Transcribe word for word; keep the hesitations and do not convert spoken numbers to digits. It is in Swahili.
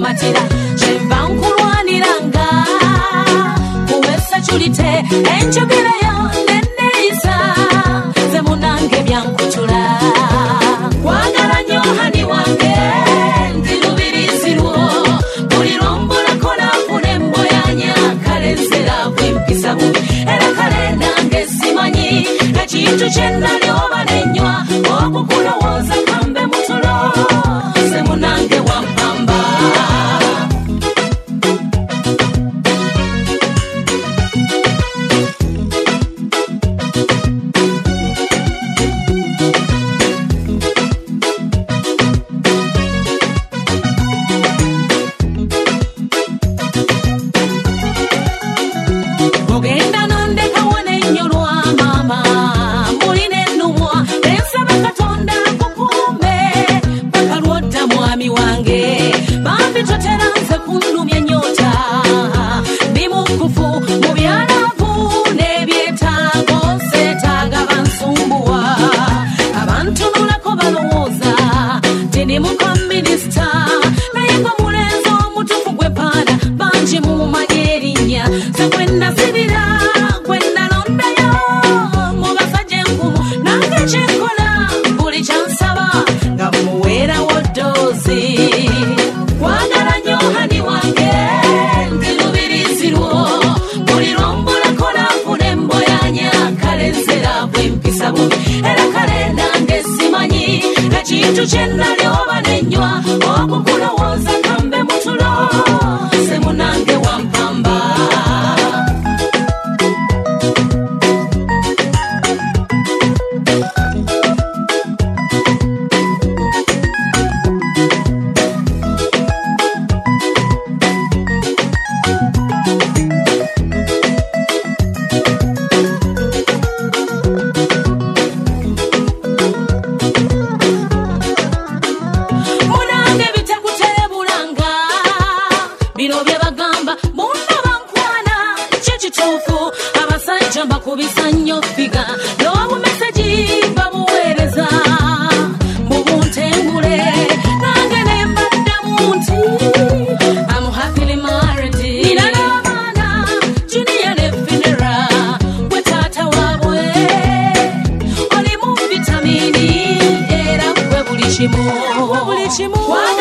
matira chemba nkulwaniranga kuwesa chulite enjogera yo neneyisa ze munange byankutula kwagala nyo hani wange ndilubirizirwo buli lombola kola kunembo yanya kalenzera kwimpisa bubi era kale nange simanyi ekintu kyennali oba nenywa okukulowoza kambe mutulo ze munange wampamba ogenda nondeka wone nyolwa mama muline numwa ensaba katonda kukume bakalwota mwami wange bambi toteranze kunumya nyota ndi mukufu mu byaravu n'ebyetaago seetaaga bansumbuwa abantu nulako balowooza tindi mukominisita naye ngo mulenzi omutufu gwe paana bangi mu magerinnya sekwenda sibira kwenda londayo mu basajja enkumu nange kyenkola buli kyansaba nga muweera woddoozi kwagala nnyo hani wange ndilubirizirwo buli lombolako naafuna emboyanya kalenzera bwempisa bubi era kale nange simanyi ekintu kyennali oba nenywa okukulowooza kambe mutulo ze munange wampamba munange bitakuteebulanga bino bye bagamba bonna bankwana kye kituufu abasajja mbakubisa nnyo figa n'obumeseji babuweereza mu buntengule nange ne mbaddamu nti I'm happily married nina n'abaana Junior ne Finera gwe taata waabwe oli mu vitamini era gwe buli kimu